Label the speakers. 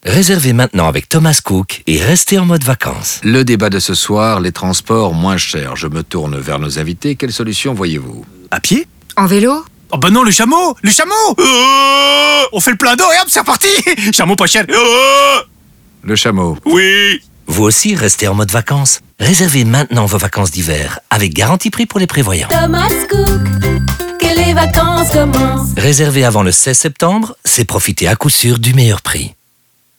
Speaker 1: Réservez maintenant avec Thomas Cook et restez en mode vacances.
Speaker 2: Le débat de ce soir, les transports moins chers. Je me tourne vers nos invités. Quelle solution voyez-vous?
Speaker 3: À pied?
Speaker 4: En vélo?
Speaker 3: Oh bah non, le chameau! Le chameau! On fait le plein d'eau et hop, c'est reparti! Chameau pas cher.
Speaker 2: Le chameau.
Speaker 3: Oui!
Speaker 1: Vous aussi, restez en mode vacances. Réservez maintenant vos vacances d'hiver avec garantie prix pour les prévoyants.
Speaker 5: Thomas Cook, que les vacances commencent.
Speaker 1: Réservez avant le 16 septembre, c'est profiter à coup sûr du meilleur prix.